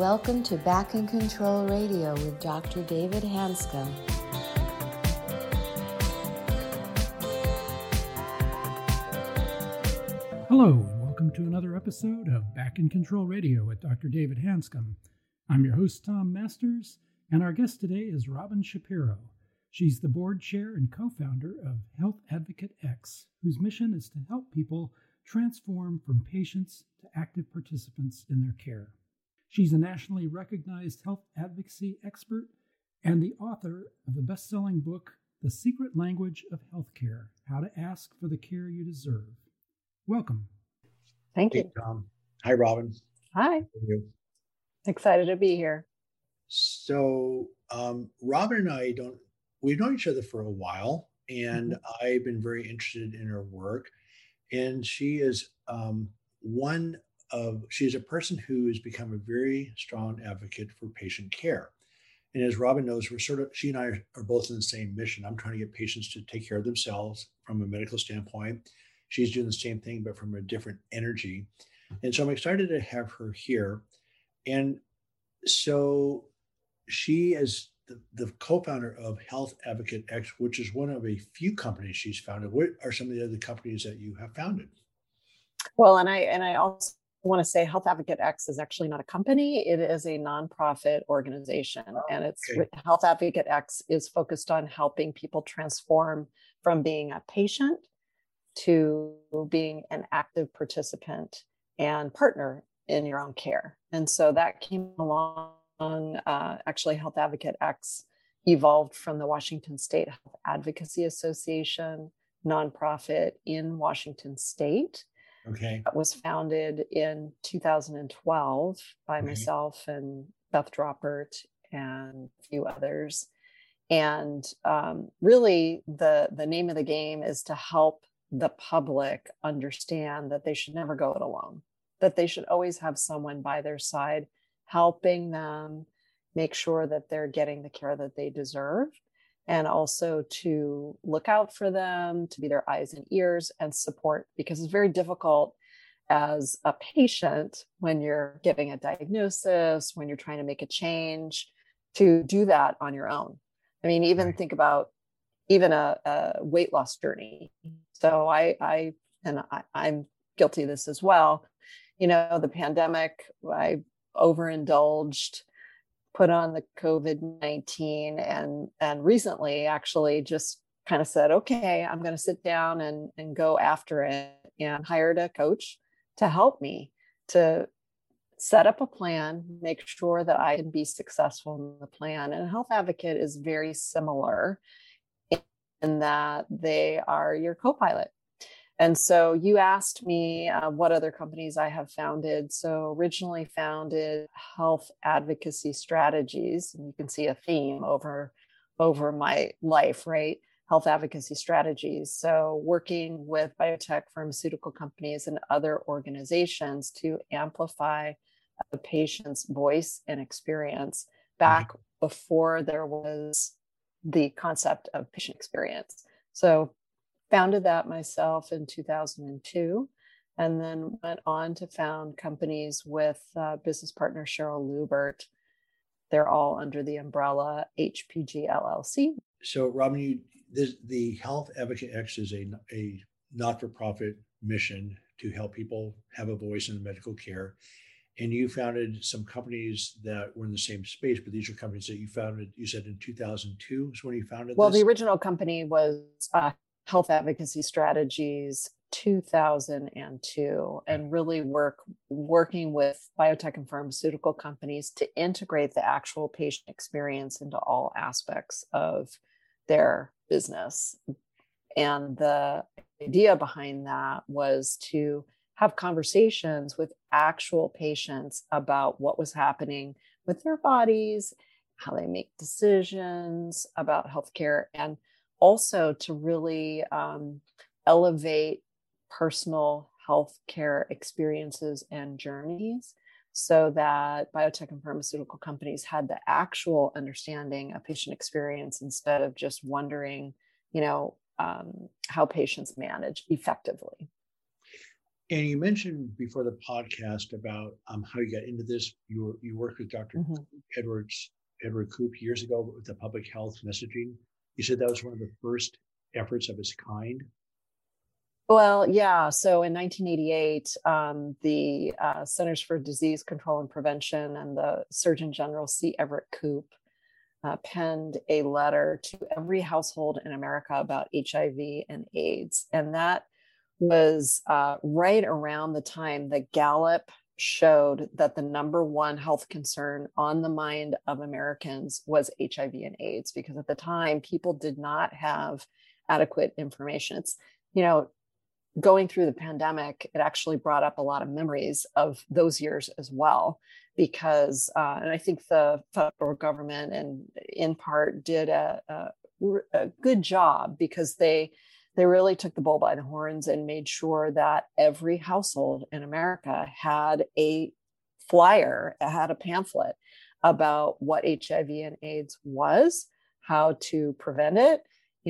Welcome to Back in Control Radio with Dr. David Hanscom. Hello, and welcome to another episode of Back in Control Radio with Dr. David Hanscom. I'm your host, Tom Masters, and our guest today is Robin Shapiro. She's the board chair and co-founder of Health Advocate X, whose mission is to help people transform from patients to active participants in their care. She's a nationally recognized health advocacy expert and the author of the best-selling book, The Secret Language of Healthcare: How to Ask for the Care You Deserve. Welcome. Thank you. Hey, Tom. Hi, Robin. Hi. How are you? Excited to be here. So, Robin and we've known each other for a while, and I've been very interested in her work. And she is she's a person who has become a very strong advocate for patient care. And as Robin knows, she and I are both in the same mission. I'm trying to get patients to take care of themselves from a medical standpoint. She's doing the same thing, but from a different energy. And so I'm excited to have her here. And so she is the co-founder of Health Advocate X, which is one of a few companies she's founded. What are some of the other companies that you have founded? Well, and I also want to say Health Advocate X is actually not a company. It is a nonprofit organization. And Health Advocate X is focused on helping people transform from being a patient to being an active participant and partner in your own care. And so that came along. Actually, Health Advocate X evolved from the Washington State Health Advocacy Association, nonprofit in Washington State. Okay. It was founded in 2012 by myself and Beth Droppert and a few others. And really, the name of the game is to help the public understand that they should never go it alone, that they should always have someone by their side helping them make sure that they're getting the care that they deserve, and also to look out for them, to be their eyes and ears and support, because it's very difficult as a patient when you're getting a diagnosis, when you're trying to make a change, to do that on your own. I mean, even think about even a weight loss journey. So I'm guilty of this as well. You know, the pandemic, I overindulged, put on the COVID-19, and recently actually just kind of said, okay, I'm going to sit down and go after it, and hired a coach to help me to set up a plan, make sure that I can be successful in the plan. And Health Advocate is very similar in that they are your co-pilot. And so you asked me what other companies I have founded. So originally founded Health Advocacy Strategies, and you can see a theme over my life, right? Health Advocacy Strategies. So working with biotech, pharmaceutical companies, and other organizations to amplify the patient's voice and experience back before there was the concept of patient experience. So founded that myself in 2002, and then went on to found companies with business partner Cheryl Lubert. They're all under the umbrella HPG LLC. So, Robin, the Health Advocate X is a not-for-profit mission to help people have a voice in medical care. And you founded some companies that were in the same space, but these are companies that you founded, you said in 2002 is when you founded Well, this? the original company was Health Advocacy Strategies 2002, and really working with biotech and pharmaceutical companies to integrate the actual patient experience into all aspects of their business. And the idea behind that was to have conversations with actual patients about what was happening with their bodies, how they make decisions about healthcare, and also to really elevate personal healthcare experiences and journeys, so that biotech and pharmaceutical companies had the actual understanding of patient experience instead of just wondering, how patients manage effectively. And you mentioned before the podcast about how you got into this. You worked with Dr. Edward Koop years ago with the public health messaging. You said that was one of the first efforts of its kind. Well, yeah. So in 1988, the Centers for Disease Control and Prevention and the Surgeon General C. Everett Koop penned a letter to every household in America about HIV and AIDS. And that was right around the time that Gallup showed that the number one health concern on the mind of Americans was HIV and AIDS, because at the time people did not have adequate information. It's, going through the pandemic, it actually brought up a lot of memories of those years as well, because, and I think the federal government and in part did a good job, because they really took the bull by the horns and made sure that every household in America had a flyer, had a pamphlet about what HIV and AIDS was, how to prevent it,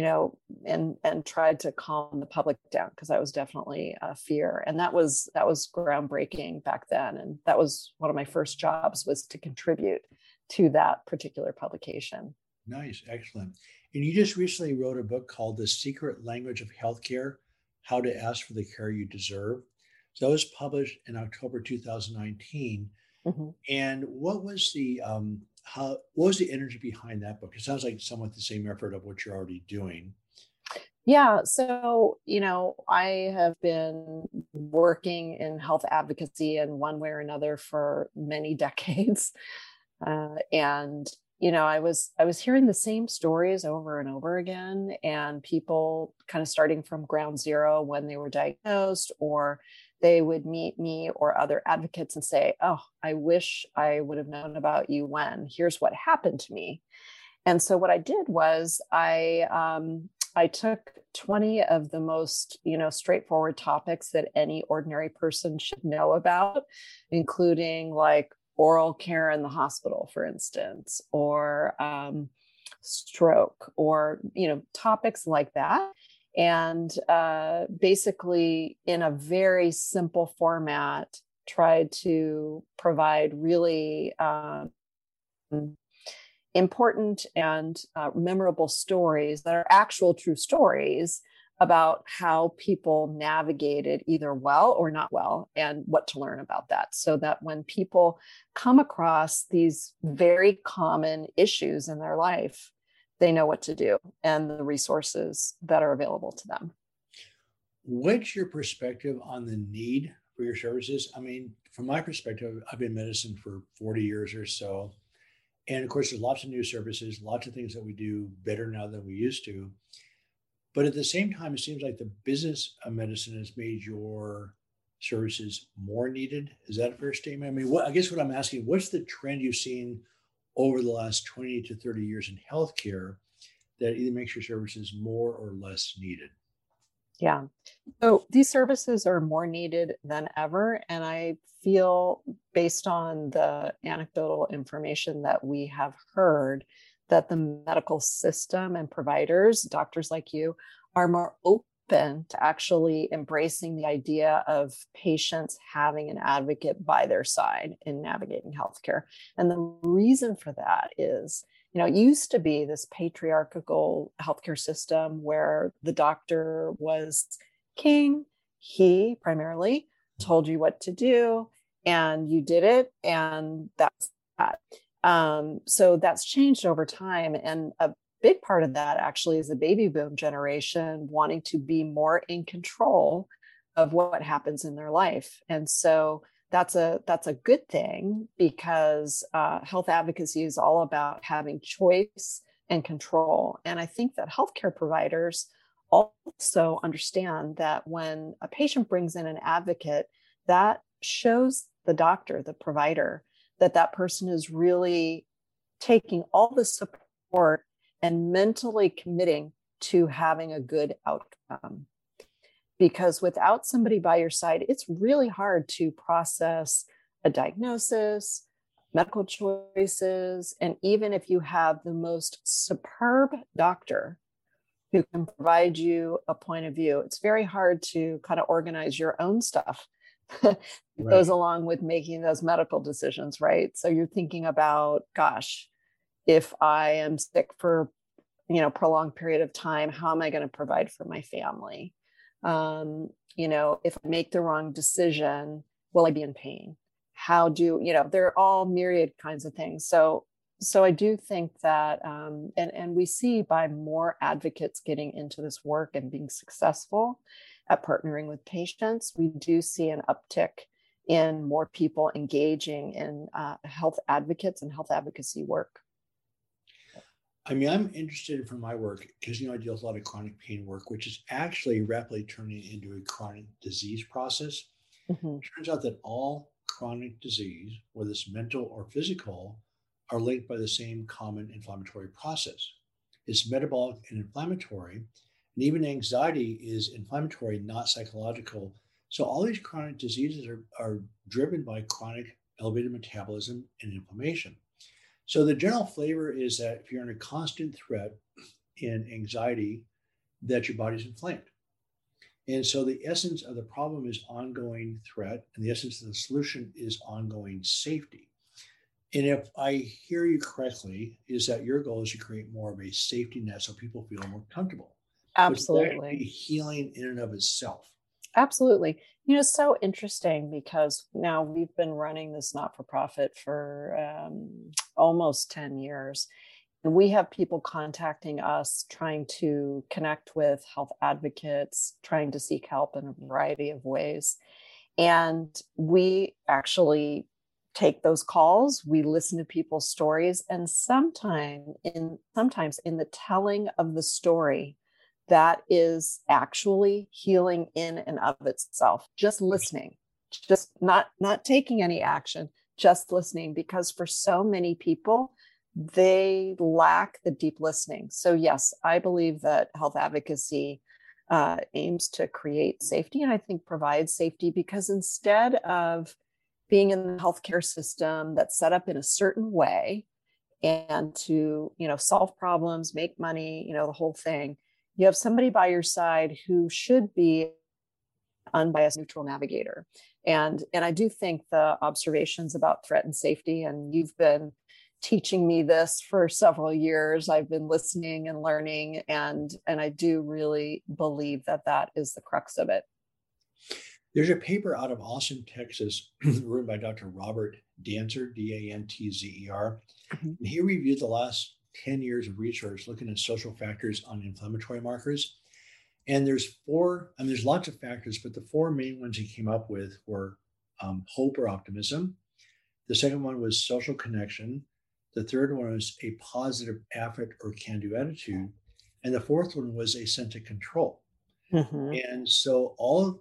and tried to calm the public down, because that was definitely a fear. And that was groundbreaking back then. And that was one of my first jobs, was to contribute to that particular publication. Nice. Excellent. And you just recently wrote a book called The Secret Language of Healthcare: How to Ask for the Care You Deserve. So that was published in October 2019. Mm-hmm. And what was the energy behind that book? It sounds like somewhat the same effort of what you're already doing. Yeah. So, I have been working in health advocacy in one way or another for many decades. And I was hearing the same stories over and over again, and people kind of starting from ground zero when they were diagnosed, or they would meet me or other advocates and say, "Oh, I wish I would have known about you when. Here's what happened to me." And so what I did was I took 20 of the most, straightforward topics that any ordinary person should know about, including like oral care in the hospital, for instance, or stroke, or, topics like that. And basically, in a very simple format, tried to provide really important and memorable stories that are actual true stories about how people navigated either well or not well, and what to learn about that, so that when people come across these very common issues in their life, they know what to do and the resources that are available to them. What's your perspective on the need for your services? I mean, from my perspective, I've been in medicine for 40 years or so. And of course, there's lots of new services, lots of things that we do better now than we used to. But at the same time, it seems like the business of medicine has made your services more needed. Is that a fair statement? I mean, I guess what I'm asking, what's the trend you've seen over the last 20 to 30 years in healthcare that either makes your services more or less needed? Yeah. So these services are more needed than ever. And I feel, based on the anecdotal information that we have heard, that the medical system and providers, doctors like you, are more open to actually embracing the idea of patients having an advocate by their side in navigating healthcare. And the reason for that is, it used to be this patriarchal healthcare system where the doctor was king. He primarily told you what to do, and you did it, and that's that. So that's changed over time. And a big part of that actually is the baby boom generation wanting to be more in control of what happens in their life. And so that's a good thing, because health advocacy is all about having choice and control. And I think that healthcare providers also understand that when a patient brings in an advocate, that shows the doctor, the provider, that person is really taking all the support and mentally committing to having a good outcome. Because without somebody by your side, it's really hard to process a diagnosis, medical choices. And even if you have the most superb doctor, who can provide you a point of view. It's very hard to kind of organize your own stuff. It goes along with making those medical decisions, right? So you're thinking about, gosh, if I am sick for, prolonged period of time, how am I going to provide for my family? If I make the wrong decision, will I be in pain? They're all myriad kinds of things. So I do think that, and we see by more advocates getting into this work and being successful at partnering with patients, we do see an uptick in more people engaging in health advocates and health advocacy work. I mean, I'm interested from my work because, I deal with a lot of chronic pain work, which is actually rapidly turning into a chronic disease process. Mm-hmm. It turns out that all chronic disease, whether it's mental or physical, are linked by the same common inflammatory process. It's metabolic and inflammatory, and even anxiety is inflammatory, not psychological. So all these chronic diseases are driven by chronic elevated metabolism and inflammation. So the general flavor is that if you're under constant threat in anxiety, that your body's inflamed. And so the essence of the problem is ongoing threat, and the essence of the solution is ongoing safety. And if I hear you correctly, is that your goal is to create more of a safety net so people feel more comfortable. Absolutely. Healing in and of itself. Absolutely. It's so interesting because now we've been running this not-for-profit for almost 10 years. And we have people contacting us, trying to connect with health advocates, trying to seek help in a variety of ways. And we actually take those calls, we listen to people's stories, and sometimes in the telling of the story, that is actually healing in and of itself. Just listening, just not taking any action, just listening, because for so many people, they lack the deep listening. So yes, I believe that health advocacy aims to create safety, and I think provides safety, because instead of being in the healthcare system that's set up in a certain way and to, solve problems, make money, the whole thing, you have somebody by your side who should be unbiased, neutral navigator. And I do think the observations about threat and safety, and you've been teaching me this for several years, I've been listening and learning, and I do really believe that is the crux of it. There's a paper out of Austin, Texas, written by Dr. Robert Dantzer, Dantzer. Mm-hmm. And he reviewed the last 10 years of research looking at social factors on inflammatory markers. And there's lots of factors, but the four main ones he came up with were hope or optimism. The second one was social connection. The third one was a positive affect or can-do attitude. And the fourth one was a sense of control. Mm-hmm. And so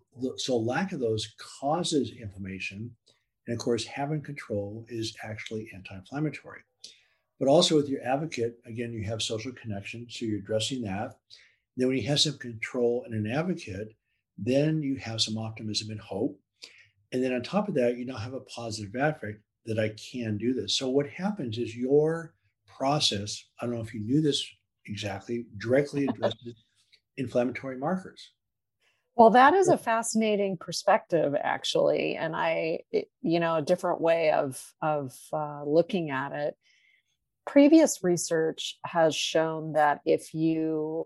lack of those causes inflammation. And of course, having control is actually anti-inflammatory. But also with your advocate, again, you have social connection. So you're addressing that. Then when you have some control and an advocate, then you have some optimism and hope. And then on top of that, you now have a positive affect that I can do this. So what happens is your process, I don't know if you knew this exactly, directly addresses inflammatory markers. Well, that is a fascinating perspective, actually. And a different way of looking at it. Previous research has shown that if you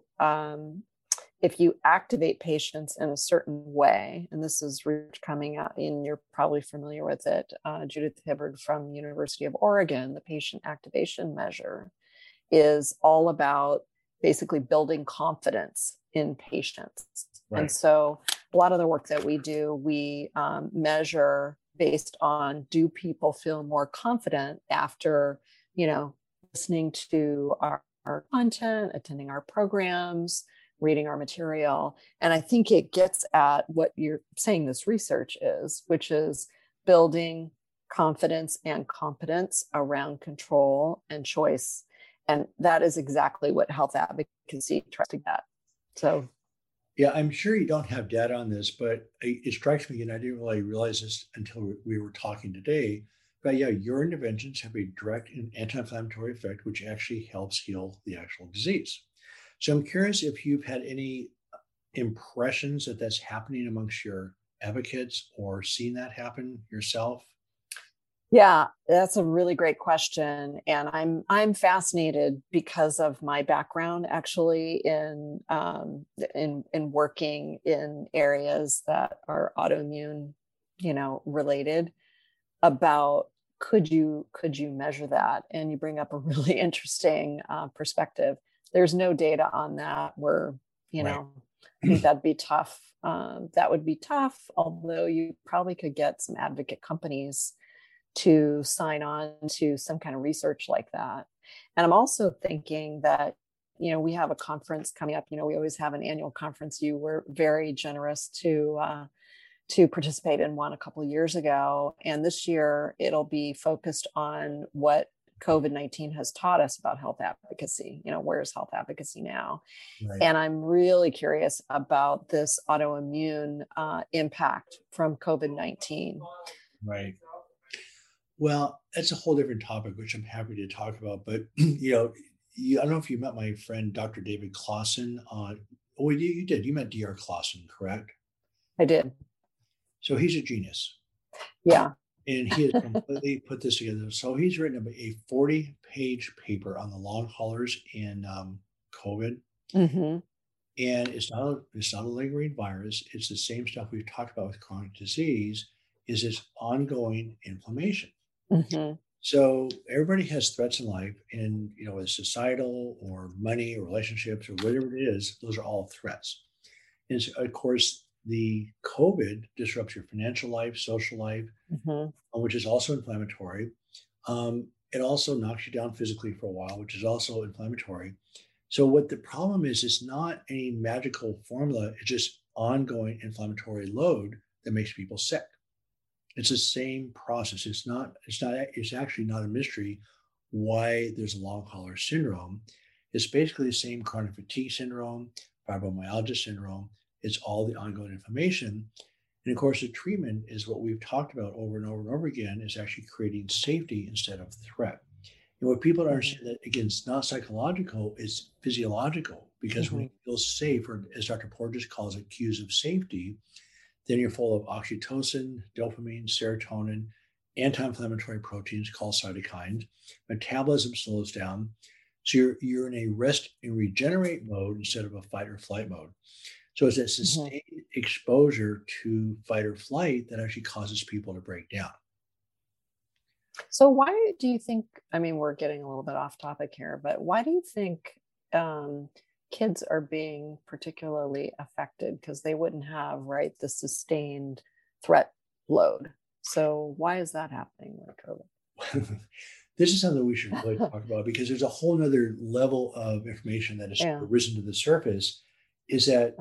activate patients in a certain way, and this is research coming out, and you're probably familiar with it, Judith Hibbard from University of Oregon, the patient activation measure is all about basically building confidence in patients. Right. And so a lot of the work that we do, we measure based on, do people feel more confident after, listening to our content, attending our programs, reading our material. And I think it gets at what you're saying this research is, which is building confidence and competence around control and choice. And that is exactly what health advocacy tries to get. So, yeah, I'm sure you don't have data on this, but it strikes me, and I didn't really realize this until we were talking today, but yeah, your interventions have a direct anti-inflammatory effect, which actually helps heal the actual disease. So I'm curious if you've had any impressions that that's happening amongst your advocates or seen that happen yourself. Yeah, that's a really great question, and I'm fascinated because of my background actually in working in areas that are autoimmune, related. About could you measure that? And you bring up a really interesting perspective. There's no data on that. Right. I think that'd be tough. That would be tough, although you probably could get some advocate companies to sign on to some kind of research like that. And I'm also thinking that, we have a conference coming up. We always have an annual conference. You were very generous to participate in one a couple of years ago. And this year it'll be focused on what COVID-19 has taught us about health advocacy. Where's health advocacy now? Right. And I'm really curious about this autoimmune impact from COVID-19. Right. Well, that's a whole different topic, which I'm happy to talk about. But I don't know if you met my friend Dr. David Clausen on. Oh, you did. You met Dr. Clausen, correct? I did. So he's a genius. Yeah. And he has completely put this together. So he's written a 40-page paper on the long haulers in COVID. Mm-hmm. And it's not a lingering virus. It's the same stuff we've talked about with chronic disease. Is this ongoing inflammation? Mm-hmm. So everybody has threats in life, and whether societal or money or relationships or whatever it is, those are all threats. And so, of course, the COVID disrupts your financial life, social life, Mm-hmm. which is also inflammatory. It also knocks you down physically for a while, which is also inflammatory. So what the problem is, it's not any magical formula. It's just ongoing inflammatory load that makes people sick. It's the same process. It's actually not a mystery why there's a long hauler syndrome. It's basically the same chronic fatigue syndrome, fibromyalgia syndrome. It's all the ongoing inflammation. And of course, the treatment is what we've talked about over and over and over again, is actually creating safety instead of threat. And what people don't understand, that again, it's not psychological, it's physiological, because when you feel safe, or as Dr. Porges calls it, cues of safety, then you're full of oxytocin, dopamine, serotonin, anti-inflammatory proteins called cytokines. Metabolism slows down. So you're in a rest and regenerate mode instead of a fight or flight mode. So it's that sustained exposure to fight or flight that actually causes people to break down. So why do you think, we're getting a little bit off topic here, but why do you think kids are being particularly affected? Because they wouldn't have, the sustained threat load. So why is that happening with COVID? This is something we should really talk about, because there's a whole nother level of information that has risen to the surface, is that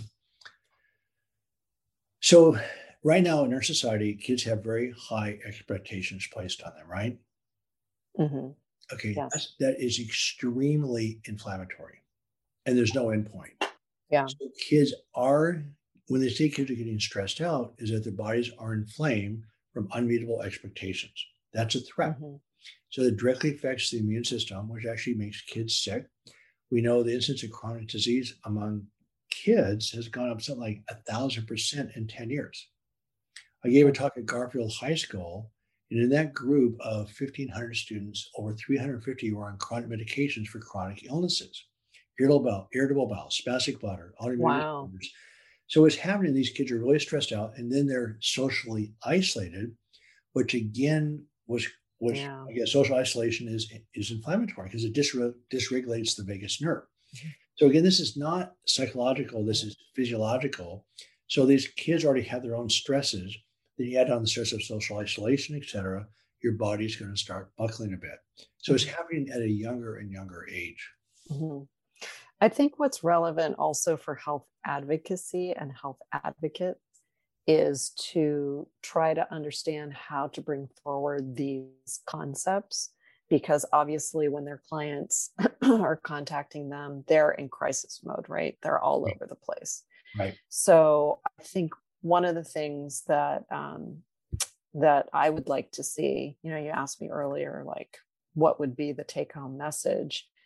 so right now in our society, kids have very high expectations placed on them, right? Mm-hmm. Okay, yes. that is extremely inflammatory, and there's no endpoint. Yeah. So kids are, when they say kids are getting stressed out, is that their bodies are inflamed from unmeetable expectations. That's a threat. Mm-hmm. So it directly affects the immune system, which actually makes kids sick. We know the incidence of chronic disease among kids has gone up something like 1,000% in 10 years. I gave a talk at Garfield High School, and in that group of 1,500 students, over 350 were on chronic medications for chronic illnesses, irritable bowel, spastic bladder, autoimmune disorders. So what's happening, these kids are really stressed out, and then they're socially isolated, which again I guess social isolation is inflammatory, because it dysregulates the vagus nerve. Mm-hmm. So again, this is not psychological, this is physiological. So these kids already have their own stresses. Then you add on the stress of social isolation, et cetera, your body's going to start buckling a bit. So it's happening at a younger and younger age. Mm-hmm. I think what's relevant also for health advocacy and health advocates is to try to understand how to bring forward these concepts, because obviously when their clients are contacting them, they're in crisis mode, right? They're all over the place. Right. So I think one of the things that that I would like to see, you asked me earlier, what would be the take-home message,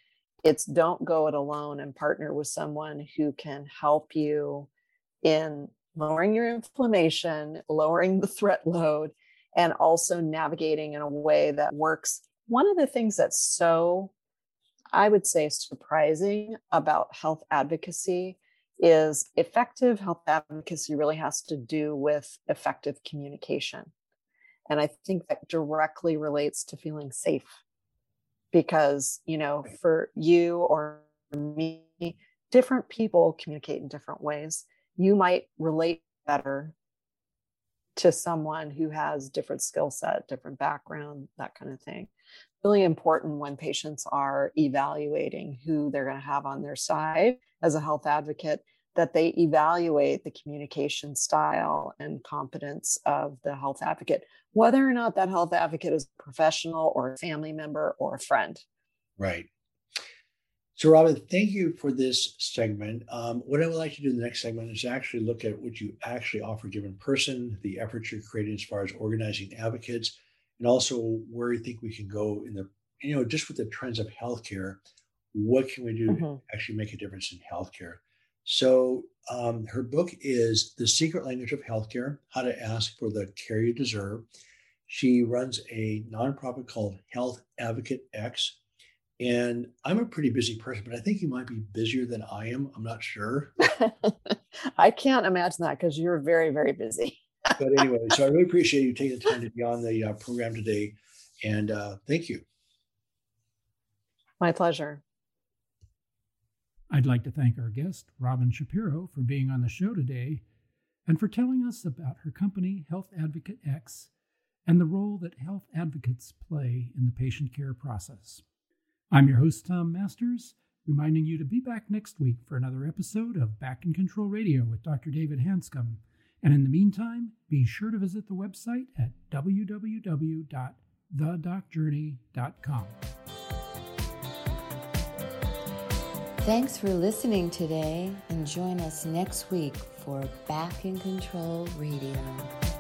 it's don't go it alone and partner with someone who can help you in lowering your inflammation, lowering the threat load, and also navigating in a way that works. One of the things that's so, I would say, surprising about health advocacy is effective health advocacy really has to do with effective communication. And I think that directly relates to feeling safe because, for you or me, different people communicate in different ways. You might relate better to someone who has different skill set, different background, that kind of thing. Really important when patients are evaluating who they're going to have on their side as a health advocate, that they evaluate the communication style and competence of the health advocate, whether or not that health advocate is a professional or a family member or a friend. Right. So, Robin, thank you for this segment. What I would like to do in the next segment is actually look at what you actually offer given person, the efforts you're creating as far as organizing advocates, and also where you think we can go in the, just with the trends of healthcare, what can we do to actually make a difference in healthcare? So her book is The Secret Language of Healthcare, How to Ask for the Care You Deserve. She runs a nonprofit called Health Advocate X. And I'm a pretty busy person, but I think you might be busier than I am. I'm not sure. I can't imagine that because you're very, very busy. But anyway, so I really appreciate you taking the time to be on the program today. And thank you. My pleasure. I'd like to thank our guest, Robin Shapiro, for being on the show today and for telling us about her company, Health Advocate X, and the role that health advocates play in the patient care process. I'm your host, Tom Masters, reminding you to be back next week for another episode of Back in Control Radio with Dr. David Hanscom. And in the meantime, be sure to visit the website at www.thedocjourney.com. Thanks for listening today, and join us next week for Back in Control Radio.